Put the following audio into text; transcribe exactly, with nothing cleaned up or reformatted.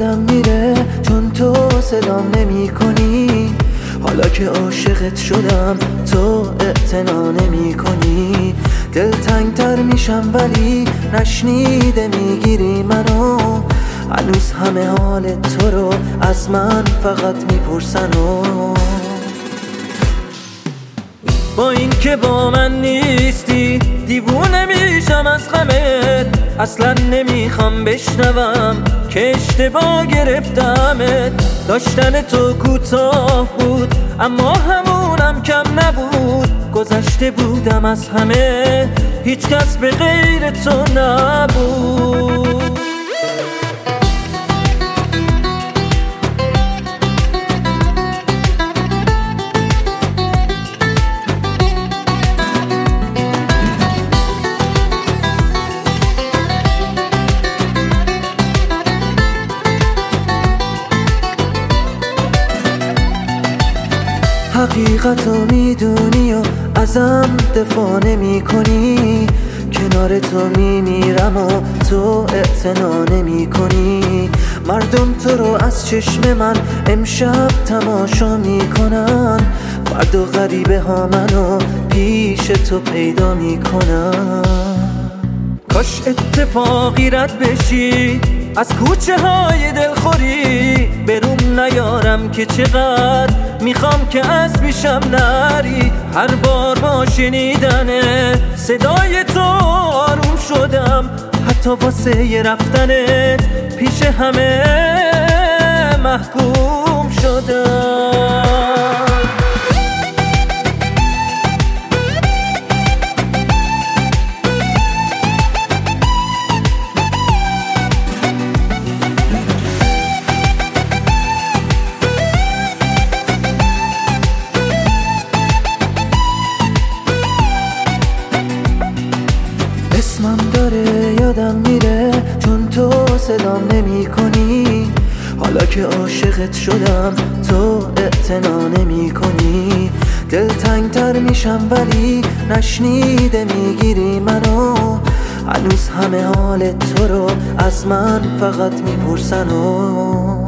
یادم میره چون تو صدام نمی کنی. حالا که عاشقت شدم تو اعتنا نمی کنی. دلتنگ تر میشم ولی نشنیده میگیری منو. هنوز همه حال تو رو از من فقط میپرسن و با این که با من نیستی دیوونه میشم از غمت. اصلا نمیخوام بشنوم که اشتباه گرفتمت. داشتن تو کوتاه بود اما همونم کم نبود. گذشته بودم از همه هیچ کس به غیر تو نبود. حقیقتو میدونی و ازم دفاع نمی کنی. کنار تو میمیرم و تو اعتنا نمی کنی. مردم تو رو از چشم من امشب تماشا میکنن. فردا غریبه ها منو پیش تو پیدا میکنن. کاش اتفاقی رد بشی از کوچه های دلخوری. بروم نیارم که چقدر میخوام که از پیشم نری. هر بار با شنیدن صدای تو آروم شدم. حتی واسه رفتنت پیش همه محکوم شدم. اسمم داره یادم میره چون تو صدام نمی کنی. حالا که عاشقت شدم تو اعتنا نمی کنی. دلتنگ تر میشم ولی نشنیده میگیری منو. هنوز همه حال تو رو از من فقط میپرسن و